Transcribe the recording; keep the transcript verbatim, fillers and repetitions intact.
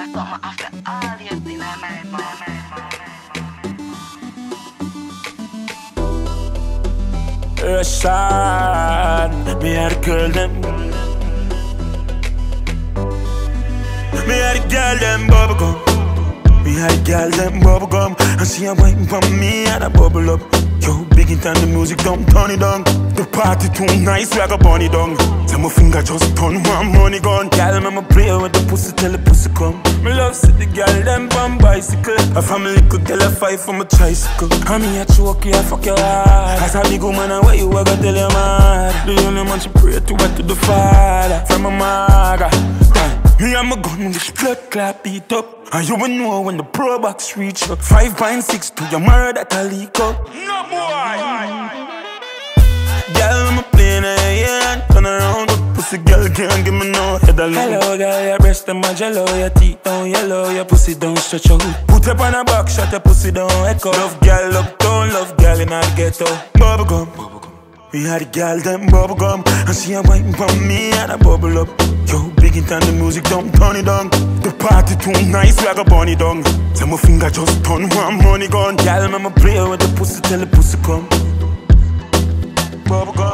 something after all you see my mind, my mind, Russian, me had a girl them. Me had a girl them bubblegum. Me had a girl them bubblegum. And she a wine for me and a bubble up. Yo, big in time the music don't turn it down. The party too nice, we a go burn it down. So my finger just turn one money gun. Girl, me me play with the pussy till the pussy come. Me love see the girl them on bicycle. A family could tell a fight for my tricycle. And me a choke you, I fuck your heart. As a big woman, and where you a go tell your mad. The only man she pray to her to the Father. From my mother. Me and my gun with blood clap beat up. And you will know when the pro box reach up. Five point six to your murder that a leak up. No boy. Girl, I'm a plane in hand. Turn around, but pussy girl can't give me no head alone. Hello girl, your breast and my jello. Your teeth down yellow, your pussy don't stretch out. Put up on a box, shot your pussy down echo. Love girl uptown, love girl in the ghetto. Bubblegum, we had a girl them bubblegum. And she a wine for me and a bubble up. Yo, big in time the music don't turn it down. The party too nice, we a go burn it down. So my finger just turn one money gun. Girl, me me play with the pussy till the pussy come. Bubblegum.